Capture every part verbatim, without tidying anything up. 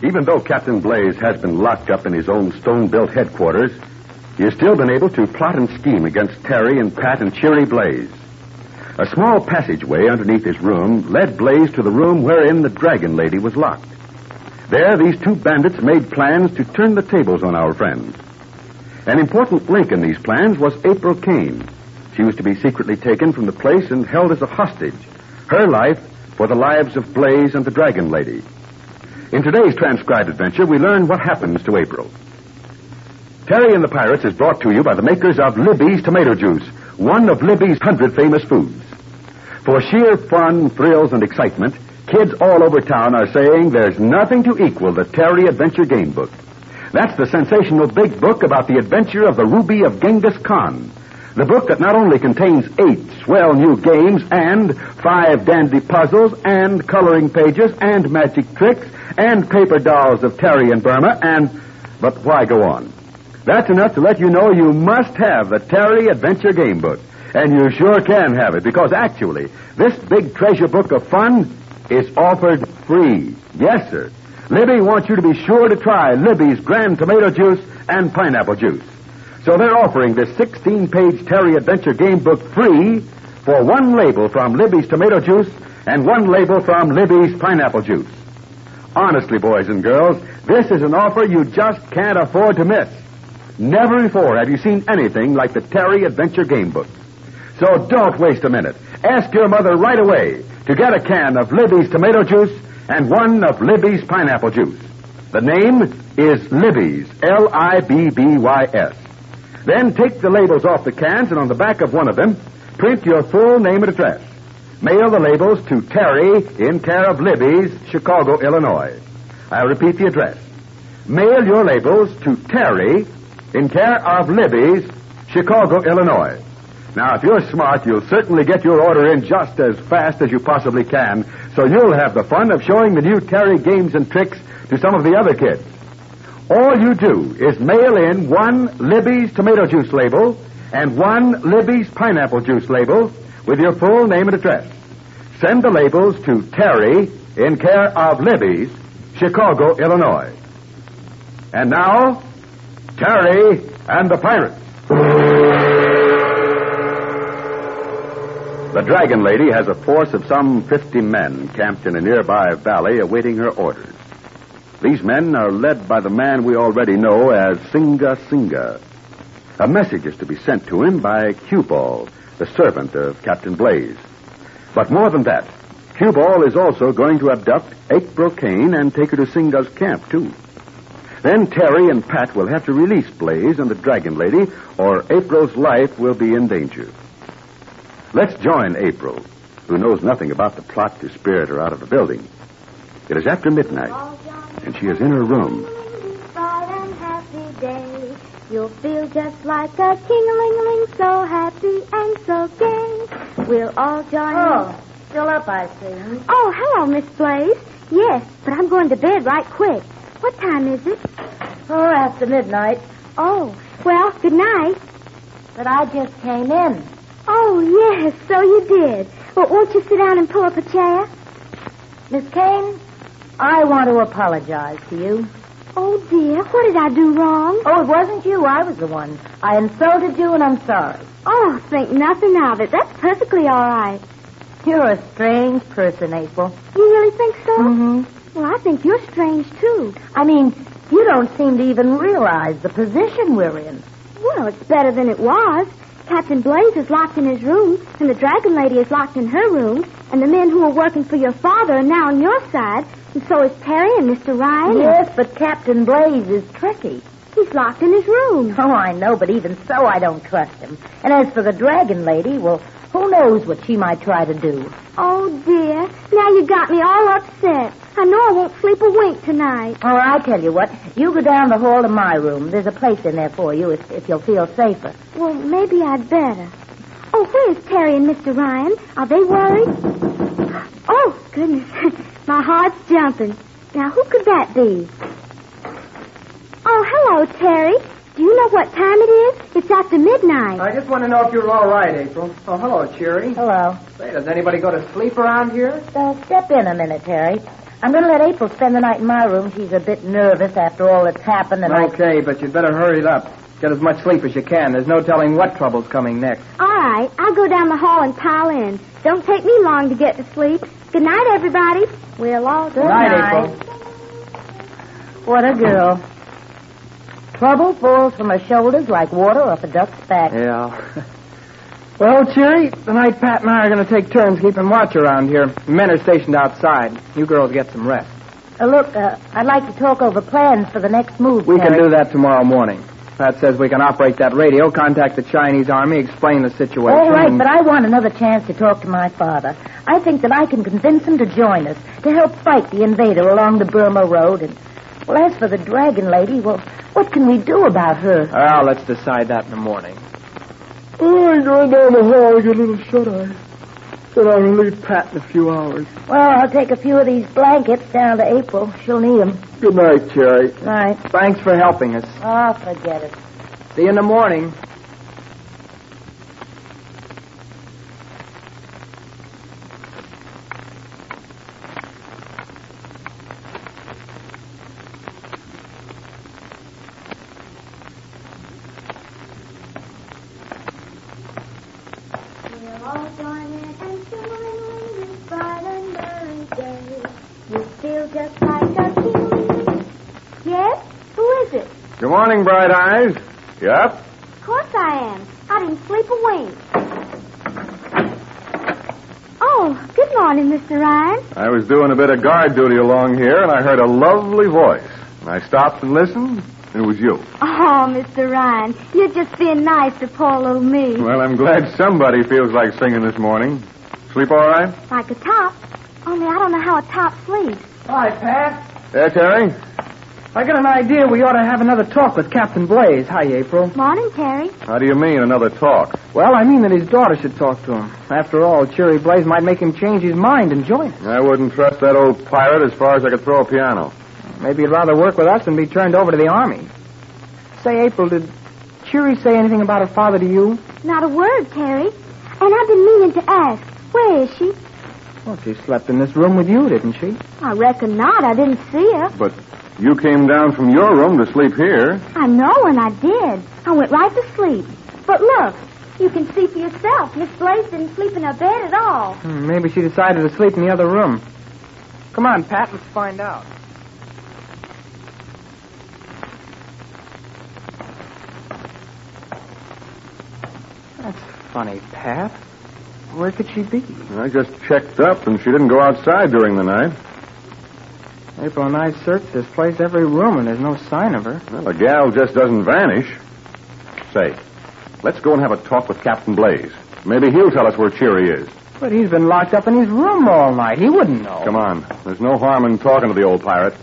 Even though Captain Blaze has been locked up in his own stone-built headquarters, he has still been able to plot and scheme against Terry and Pat and Cheery Blaze. A small passageway underneath his room led Blaze to the room wherein the Dragon Lady was locked. There, these two bandits made plans to turn the tables on our friends. An important link in these plans was April Kane. She was to be secretly taken from the place and held as a hostage, her life for the lives of Blaze and the Dragon Lady. In today's transcribed adventure, we learn what happens to April. Terry and the Pirates is brought to you by the makers of Libby's Tomato Juice, one of Libby's hundred famous foods. For sheer fun, thrills, and excitement, kids all over town are saying there's nothing to equal the Terry Adventure Game Book. That's the sensational big book about the adventure of the Ruby of Genghis Khan. The book that not only contains eight swell new games and five dandy puzzles and coloring pages and magic tricks and paper dolls of Terry and Burma and... But why go on? That's enough to let you know you must have the Terry Adventure Game Book. And you sure can have it, because actually, this big treasure book of fun is offered free. Yes, sir. Libby wants you to be sure to try Libby's Grand Tomato Juice and Pineapple Juice. So they're offering this sixteen-page Terry Adventure Game Book free for one label from Libby's Tomato Juice and one label from Libby's Pineapple Juice. Honestly, boys and girls, this is an offer you just can't afford to miss. Never before have you seen anything like the Terry Adventure Game Book. So don't waste a minute. Ask your mother right away to get a can of Libby's Tomato Juice and one of Libby's Pineapple Juice. The name is Libby's, L I B B Y S. Then take the labels off the cans, and on the back of one of them, print your full name and address. Mail the labels to Terry in care of Libby's, Chicago, Illinois. I'll repeat the address. Mail your labels to Terry in care of Libby's, Chicago, Illinois. Now, if you're smart, you'll certainly get your order in just as fast as you possibly can, so you'll have the fun of showing the new Terry games and tricks to some of the other kids. All you do is mail in one Libby's Tomato Juice label and one Libby's Pineapple Juice label with your full name and address. Send the labels to Terry in care of Libby's, Chicago, Illinois. And now, Terry and the Pirates. The Dragon Lady has a force of some fifty men camped in a nearby valley awaiting her orders. These men are led by the man we already know as Singa Singa. A message is to be sent to him by Q-Ball, the servant of Captain Blaze. But more than that, Q-Ball is also going to abduct April Kane and take her to Singa's camp, too. Then Terry and Pat will have to release Blaze and the Dragon Lady, or April's life will be in danger. Let's join April, who knows nothing about the plot to spirit her out of the building. It is after midnight, and she is in her room. Bright and happy day. You'll feel just like a king-a-ling-a-ling, so happy and so gay. We'll all join Oh, in. still up, I see. Oh, hello, Miss Blaze. Yes, but I'm going to bed right quick. What time is it? Oh, after midnight. Oh, well, good night. But I just came in. Oh, yes, so you did. Well, won't you sit down and pull up a chair? Miss Kane, I want to apologize to you. Oh, dear, what did I do wrong? Oh, it wasn't you. I was the one. I insulted you, and I'm sorry. Oh, think nothing of it. That's perfectly all right. You're a strange person, April. You really think so? Mm-hmm. Well, I think you're strange, too. I mean, you don't seem to even realize the position we're in. Well, it's better than it was. Captain Blaze is locked in his room, and the Dragon Lady is locked in her room, and the men who are working for your father are now on your side, and so is Terry and Mister Ryan. Yes, but Captain Blaze is tricky. He's locked in his room. Oh, I know, but even so, I don't trust him. And as for the Dragon Lady, well, who knows what she might try to do. Oh, dear. Now you got me all upset. I know I won't sleep a wink tonight. Oh, I tell you what. You go down the hall to my room. There's a place in there for you if, if you'll feel safer. Well, maybe I'd better. Oh, where's Terry and Mister Ryan? Are they worried? Oh, goodness. My heart's jumping. Now, who could that be? Oh, hello, Terry. Do you know what time it is? It's after midnight. I just want to know if you're all right, April. Oh, hello, Cheery. Hello. Say, does anybody go to sleep around here? Uh, step in a minute, Terry. I'm going to let April spend the night in my room. She's a bit nervous after all that's happened. And Okay, but you'd better hurry it up. Get as much sleep as you can. There's no telling what trouble's coming next. All right, I'll go down the hall and pile in. Don't take me long to get to sleep. Good night, everybody. We'll all Good night, night. April. What a girl. Trouble falls from her shoulders like water off a duck's back. Yeah. Well, Cherry, tonight Pat and I are going to take turns keeping watch around here. The men are stationed outside. You girls get some rest. Uh, look, uh, I'd like to talk over plans for the next move, We can Terry. do that tomorrow morning. Pat says we can operate that radio, contact the Chinese army, explain the situation. All right, and- but I want another chance to talk to my father. I think that I can convince him to join us, to help fight the invader along the Burma Road. And, well, as for the dragon lady, well, what can we do about her? Well, let's decide that in the morning. Oh, I'm going down the hall to get a little shut-eye. Then I'll relieve Pat in a few hours. Well, I'll take a few of these blankets down to April. She'll need them. Good night, Cherry. Right. Thanks for helping us. Oh, forget it. See you in the morning. We'll all join in and join this bright and merry day. You feel just like a king. Yes? Who is it? Good morning, Bright Eyes. Yep. Of course I am. I didn't sleep a wink. Oh, good morning, Mister Ryan. I was doing a bit of guard duty along here, and I heard a lovely voice. And I stopped and listened, and it was you. Oh, Mister Ryan, you're just being nice to poor little me. Well, I'm glad somebody feels like singing this morning. Sleep all right? Like a top. Only I don't know how a top sleeps. Hi, Pat. Yeah, Terry? I got an idea we ought to have another talk with Captain Blaze. Hi, April. Morning, Terry. How do you mean, another talk? Well, I mean that his daughter should talk to him. After all, Cherry Blaze might make him change his mind and join us. I wouldn't trust that old pirate as far as I could throw a piano. Maybe he'd rather work with us than be turned over to the army. Say, April, did Cherry say anything about her father to you? Not a word, Terry. And I've been meaning to ask. Where is she? Well, she slept in this room with you, didn't she? I reckon not. I didn't see her. But you came down from your room to sleep here. I know, and I did. I went right to sleep. But look, you can see for yourself. Miss Blaze didn't sleep in her bed at all. Hmm, maybe she decided to sleep in the other room. Come on, Pat, let's find out. That's funny, Pat. Where could she be? I just checked up, and she didn't go outside during the night. April and I searched this place, every room, and there's no sign of her. Well, the gal just doesn't vanish. Say, let's go and have a talk with Captain Blaze. Maybe he'll tell us where Cherry is. But he's been locked up in his room all night. He wouldn't know. Come on. There's no harm in talking to the old pirate.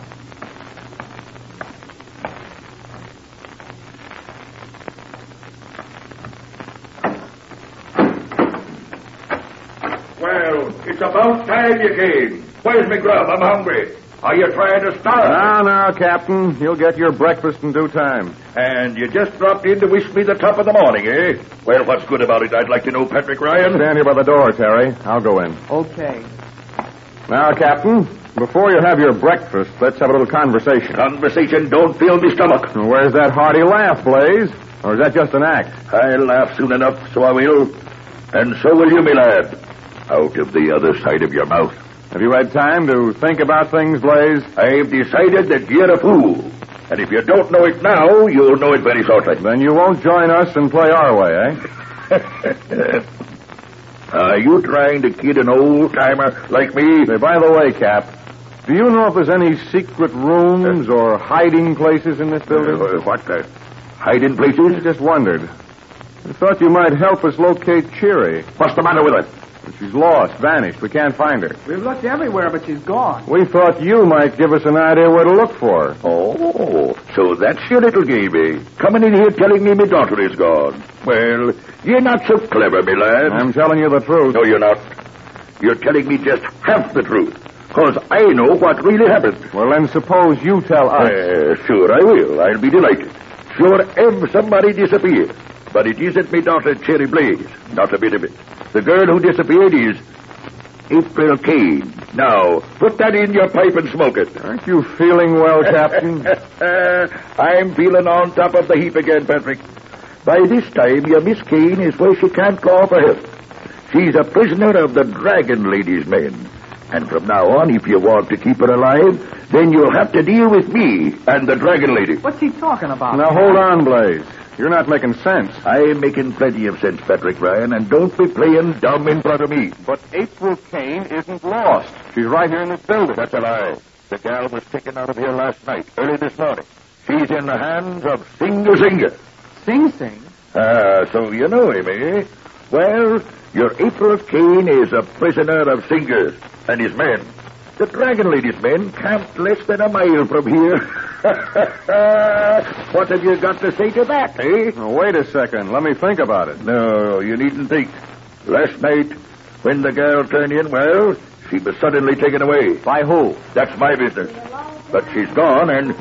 Well, it's about time you came. Where's me grub? I'm hungry. Are you trying to starve? Now, now, Captain. You'll get your breakfast in due time. And you just dropped in to wish me the top of the morning, eh? Well, what's good about it? I'd like to know, Patrick Ryan. Stand here by the door, Terry. I'll go in. Okay. Now, Captain, before you have your breakfast, let's have a little conversation. Conversation don't fill me stomach. Where's that hearty laugh, Blaze? Or is that just an act? I'll laugh soon enough, so I will. And so will you, me lad. Out of the other side of your mouth. Have you had time to think about things, Blaze? I've decided that you're a fool. And if you don't know it now, you'll know it very shortly. Then you won't join us and play our way, eh? Are you trying to kid an old-timer like me? Say, by the way, Cap, do you know if there's any secret rooms or hiding places in this building? Uh, what? Uh, hiding I places? just wondered. I thought you might help us locate Cherry. What's the matter with her? She's lost, vanished. We can't find her. We've looked everywhere, but she's gone. We thought you might give us an idea where to look for her. Oh, so that's your little game, eh? Coming in here telling me my daughter is gone. Well, you're not so clever, me lad. I'm telling you the truth. No, you're not. You're telling me just half the truth. Because I know what really happened. Well, then suppose you tell us. Uh, sure, I will. I'll be delighted. Sure, if somebody disappeared. But it isn't me daughter, Cherry Blaze. Not a bit of it. The girl who disappeared is... April Kane. Now, put that in your pipe and smoke it. Aren't you feeling well, Captain? I'm feeling on top of the heap again, Patrick. By this time, your Miss Kane is where she can't call for help. She's a prisoner of the Dragon Lady's men. And from now on, if you want to keep her alive, then you'll have to deal with me and the Dragon Lady. What's he talking about? Now, hold on, Blaze. You're not making sense. I'm making plenty of sense, Patrick Ryan, and don't be playing dumb in front of me. But April Kane isn't lost. She's right here in this building. That's a lie. The gal was taken out of here last night, early this morning. She's in the hands of Singer Singer. Sing Sing? Ah, so you know him, eh? Well, your April Kane is a prisoner of Singer and his men. The Dragon Lady's men camped less than a mile from here. What have you got to say to that, eh? Now, wait a second. Let me think about it. No, you needn't think. Last night, when the girl turned in, well, she was suddenly taken away. By who? That's my business. But she's gone, and...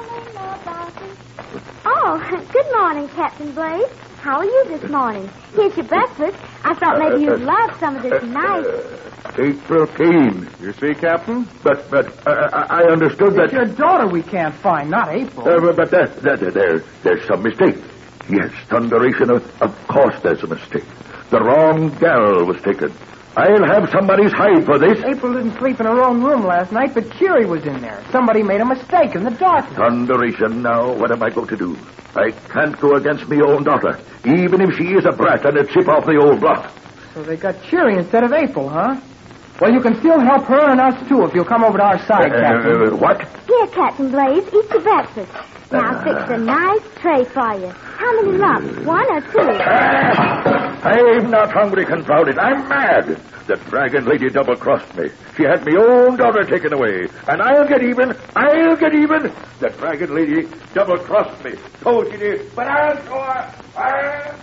Oh, good morning, Captain Blaze. How are you this morning? Here's your breakfast. I thought maybe you'd love some of this nice... April Kane. You see, Captain? But, but, uh, I I understood It's that... your daughter we can't find, not April. Uh, but that, that, that, there, there's some mistake. Yes, thunderation, of, of course there's a mistake. The wrong gal was taken. I'll have somebody's hide for this. April didn't sleep in her own room last night, but Cheery was in there. Somebody made a mistake in the darkness. Thunderation, now, what am I going to do? I can't go against my own daughter, even if she is a brat and a chip off the old block. So they got Cheery instead of April, huh? Well, you can still help her and us, too, if you'll come over to our side, Uh, Captain. uh, what? Here, Captain Blaze, eat your breakfast. Now, fix a nice tray for you. How many lumps? One or two? I'm not hungry, confounded. I'm mad. The Dragon Lady double-crossed me. She had my own daughter taken away. And I'll get even. I'll get even. The Dragon Lady double-crossed me. Told you did. But I'll show her. I'll...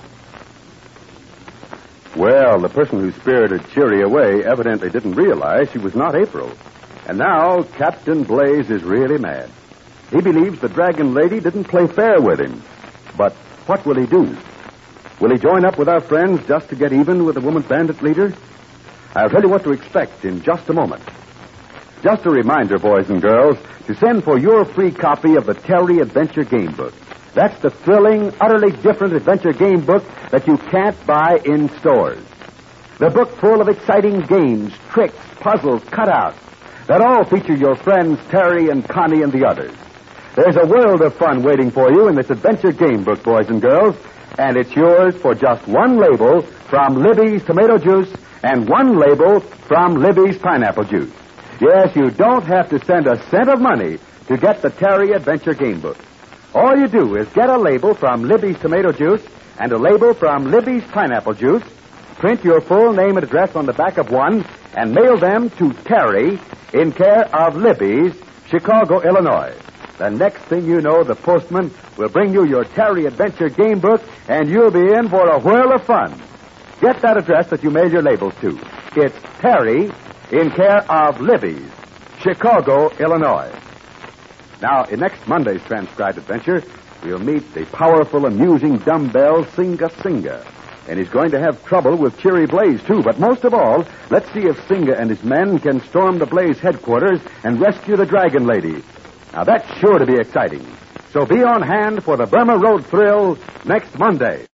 Well, the person who spirited Cheery away evidently didn't realize she was not April. And now Captain Blaze is really mad. He believes the Dragon Lady didn't play fair with him. But what will he do? Will he join up with our friends just to get even with the woman bandit leader? I'll tell you what to expect in just a moment. Just a reminder, boys and girls, to send for your free copy of the Terry Adventure Game Book. That's the thrilling, utterly different adventure game book that you can't buy in stores. The book full of exciting games, tricks, puzzles, cutouts that all feature your friends Terry and Connie and the others. There's a world of fun waiting for you in this adventure game book, boys and girls, and it's yours for just one label from Libby's Tomato Juice and one label from Libby's Pineapple Juice. Yes, you don't have to send a cent of money to get the Terry Adventure Game Book. All you do is get a label from Libby's Tomato Juice and a label from Libby's Pineapple Juice, print your full name and address on the back of one, and mail them to Terry in care of Libby's, Chicago, Illinois. The next thing you know, the postman will bring you your Terry Adventure Game Book, and you'll be in for a whirl of fun. Get that address that you mail your labels to. It's Terry in care of Libby's, Chicago, Illinois. Now, in next Monday's transcribed adventure, we'll meet the powerful, amusing dumbbell Singa Singa. And he's going to have trouble with Cheery Blaze, too. But most of all, let's see if Singa and his men can storm the Blaze headquarters and rescue the Dragon Lady. Now, that's sure to be exciting. So be on hand for the Burma Road thrill next Monday.